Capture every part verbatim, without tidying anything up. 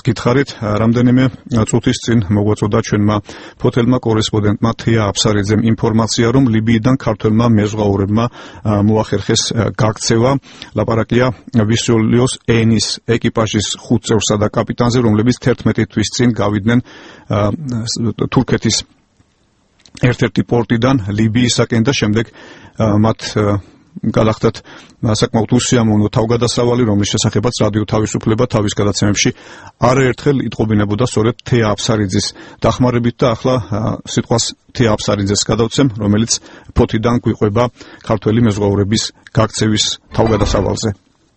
გითხარით, რამდენიმე წუთის წინ მოგვაწოდა ჩვენმა ფოთელმა კორესპონდენტმა თეა აფსარიძემ ინფორმაცია, რომ ლიბიიდან ქართველმა მეზღვაურებმა მოახერხეს გაქცევა. ლაპარაკია ვისულიოს ენის ეკიპაჟის ხუთ წევრსა და კაპიტანზე, რომლებიც თერთმეტი თვის წინ გავიდნენ თურქეთის ერთ-ერთი პორტიდან ლიბიისაკენ და შემდეგ მათ გადახდათ საკმაოდ უსიამოვნო თავგადასავალი, რომლის შესახებაც რადიო თავისუფლება თავის გადაცემებში არაერთხელ იტყობინებოდა სწორედ თეა აფსარიძის დახმარებით და ახლა სიტყვას თეა აფსარიძეს გადავცემ, რომელიც ფოთიდან გვიყვება ქართველი მეზღვაურების გაქცევის თავგადასავალზე.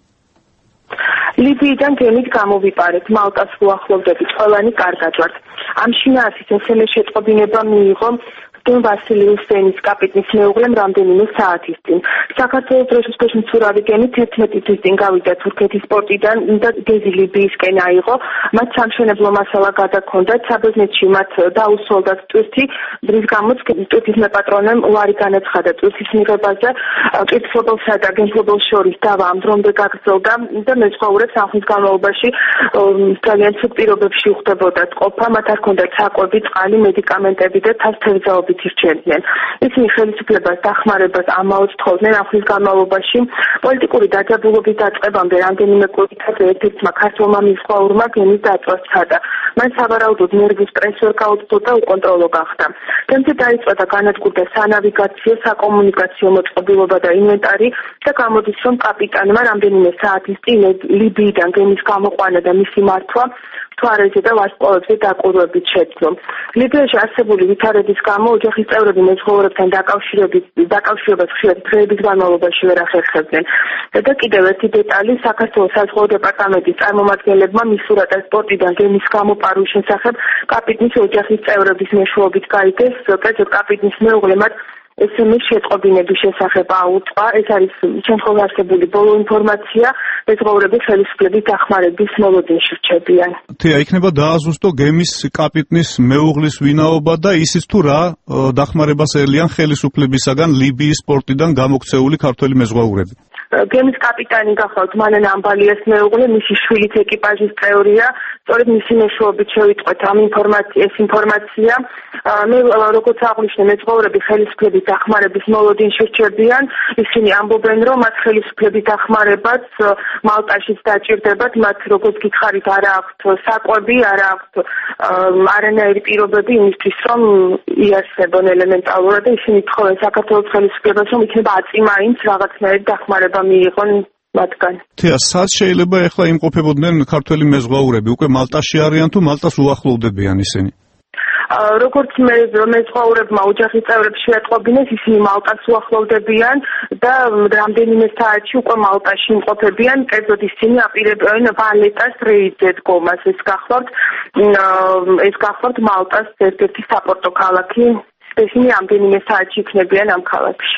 ლიბიიდან გემით გამოვიპარეთ, მალტას უახლოვდებით, ყველანი კარგად ვართ. ამ შინაარსის ესმე შეტყობინება მიიღო ვასილიუს ენის კაპიტნის მეუღლემ რამდენიმე საათის წინ. საქართველოს დროშის მცურავი გემი თერთმეტი თვის წინ გავიდა თურქეთის პორტიდან და გეზი ლიბიისკენ აიღო. მათ სამშენებლო მასალა გადაქონდათ, საბერძნეთში მათ დაუსრულდათ ტვირთი, რის გამოც ტვირთის მეპატრონემ უარი განაცხადა ტვირთის მიღებაზე. ტვირთფლობელსა და გემფლობელს შორის დავა ამ დრომდე გაგრძელდა და მეზღვაურებს ამ ხნის განმავლობაში ძალიან ცუდ პირობებში უხდებოდათ ყოფა, მათ არ ჰქონდათ საკვები, წყალი, მედიკამენტები და თავს-თევზაობით ირჩევდნენ. ისინი ხელისუფლებას დახმარებას ამაოდ თხოვდნენ. ამ ხნის განმავლობაში პოლიტიკური დაძაბულობის დაწყებამდე რამდენიმე კვირით ერთ-ერთმა ქართველმა მეზღვაურმა გემის დაწვას სცადა. მან სავარაუდოდ ნერვის პრესი ვერ გაუწვდა და უკონტროლო გახდა. გემზე დაიწყო და განადგურდა სანავიგაციო, საკომუნიკაციო მოწყობილობა და ინვენტარი და გამოდის, რომ კაპიტანმა რამდენიმე საათის წინ ლიბიიდან გემის გამოყვანა და მისი მართვა თვარეზე და ვარსკვლავებზე დაკვირვებით შეძლო. ლიბიაში არსებული ვითარების გამო ოჯახის წევრები მეზღვაურებთან დაკავშირებას ხშირად დღეების განმავლობაში ვერ ახერხებდნენ. და კიდევ ერთი დეტალი, საქართველოს საზღვაო დეპარტამენტის წარმომადგენლებმა მისურატეს პორტიდან გემის გამოპარვის შესახებ კაპიტნის ოჯახის წევრების მეშვეობით გაიგეს, კერძოდ კაპიტნის მეუღლე მათ ესმის შეტყობინების შესახებ აუწყა. ეს არის შემდგომ არსებული ბოლო ინფორმაცია, მეზღვაურები ხელისუფლების დახმარების მოლოდინში რჩებიან. თეა, იქნება დააზუსტო გემის კაპიტნის მეუღლის ვინაობა და ისიც თუ რა დახმარებას ელიან ხელისუფლებისაგან ლიბიის პორტიდან გამოქცეული ქართველი მეზღვაურები. გემის კაპიტანი გახლავთ მანან ამბალიას მეუღლე, მისი შვილიც ეკიპაჟის წევრია. სწორედ მისი მეშვეობით შევიტყვეთ ამ ინფორმაციას ინფორმაცია. მე როგორც აღვნიშნე, მეზღვაურები ხელისუფლების დახმარების მოლოდინში რჩებიან. ისინი ამბობენ, რომ მათ ხელისუფლების დახმარებას მალტაშიც დაჭირდებათ. მათ როგორც გითხარით, არა აქვთ საკვები, არა აქვთ არანაირი პირობები იმისთვის, რომ იარსებონ ელემენტალურად და ისინი თხოვენ საქართველოს ხელისუფლებას, რომ იქნება აწიმა-იმც რაღაცნაირი დახმარება მიიღონ მათგან. თეა, სად შეიძლება ეხლა იმყოფებოდნენ ქართველი მეზღვაურები? უკვე მალტაში არიან თუ მალტას უახლოვდებიან ისინი? როგორც მე მეზღვაურებმა ოჯახის წევრებს შეატყობინეს, ისინი მალტას უახლოვდებიან და რამდენიმე საათში უკვე მალტაში იმყოფებიან. კერძოდ ისინი აპირებენ ვალეტას რეიდზე დგომას. ეს გახლავთ ეს გახლავთ მალტას ერთ-ერთი საპორტო ქალაქი. ისინი რამდენიმე საათში იქნებიან ამ ქალაქში.